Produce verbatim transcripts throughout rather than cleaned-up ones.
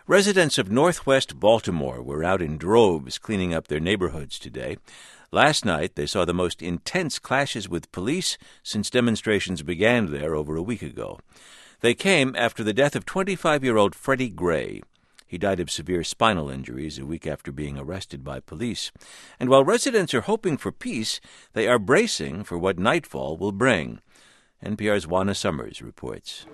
Residents of northwest Baltimore were out in droves cleaning up their neighborhoods today. Last night, they saw the most intense clashes with police since demonstrations began there over a week ago. They came after the death of twenty-five-year-old Freddie Gray. He died of severe spinal injuries a week after being arrested by police. And while residents are hoping for peace, they are bracing for what nightfall will bring. N P R's Juana Summers reports.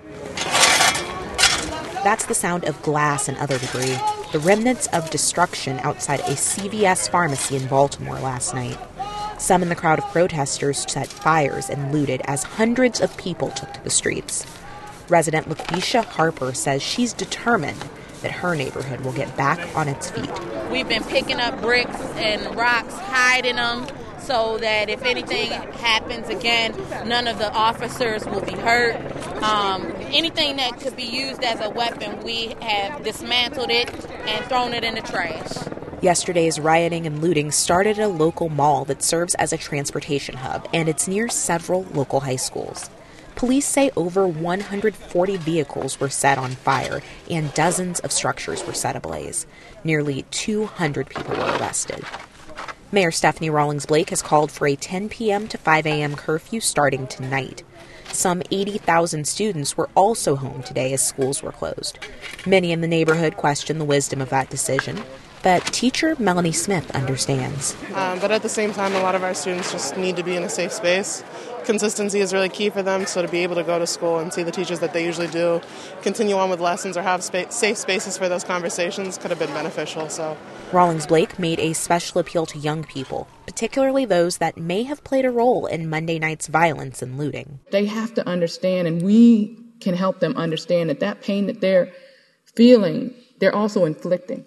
That's the sound of glass and other debris, the remnants of destruction outside a C V S pharmacy in Baltimore last night. Some in the crowd of protesters set fires and looted as hundreds of people took to the streets. Resident LaQuisha Harper says she's determined that her neighborhood will get back on its feet. We've been picking up bricks and rocks, hiding them, so that if anything happens again, none of the officers will be hurt. Um, anything that could be used as a weapon, we have dismantled it and thrown it in the trash. Yesterday's rioting and looting started at a local mall that serves as a transportation hub, and it's near several local high schools. Police say over one hundred forty vehicles were set on fire and dozens of structures were set ablaze. Nearly two hundred people were arrested. Mayor Stephanie Rawlings Blake has called for a ten p.m. to five a.m. curfew starting tonight. Some eighty thousand students were also home today as schools were closed. Many in the neighborhood question the wisdom of that decision, but teacher Melanie Smith understands. Um, but at the same time, a lot of our students just need to be in a safe space. Consistency is really key for them, so to be able to go to school and see the teachers that they usually do, continue on with lessons or have spa- safe spaces for those conversations could have been beneficial. So, Rawlings Blake made a special appeal to young people, particularly those that may have played a role in Monday night's violence and looting. They have to understand, and we can help them understand that that pain that they're feeling, they're also inflicting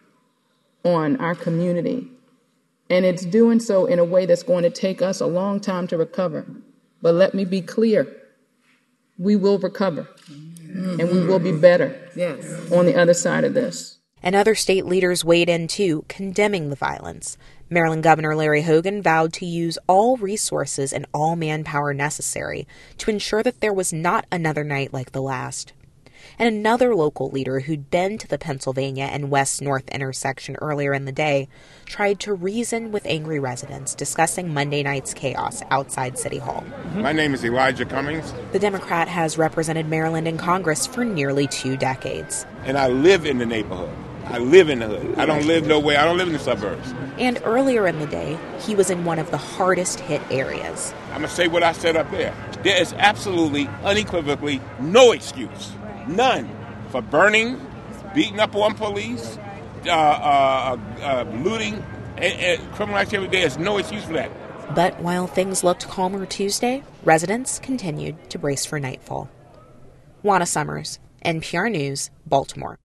on our community. And it's doing so in a way that's going to take us a long time to recover. But let me be clear, we will recover, mm-hmm. and we will be better yes. on the other side of this. And other state leaders weighed in, too, condemning the violence. Maryland Governor Larry Hogan vowed to use all resources and all manpower necessary to ensure that there was not another night like the last. And another local leader who'd been to the Pennsylvania and West North intersection earlier in the day tried to reason with angry residents discussing Monday night's chaos outside City Hall. My name is Elijah Cummings. The Democrat has represented Maryland in Congress for nearly two decades. And I live in the neighborhood. I live in the hood. I don't live nowhere. I don't live in the suburbs. And earlier in the day, he was in one of the hardest hit areas. I'm going to say what I said up there. There is absolutely, unequivocally, no excuse. None for burning, beating up on police, uh, uh, uh, looting, and, and criminal activity. There is no excuse for that. But while things looked calmer Tuesday, residents continued to brace for nightfall. Juana Summers, N P R News, Baltimore.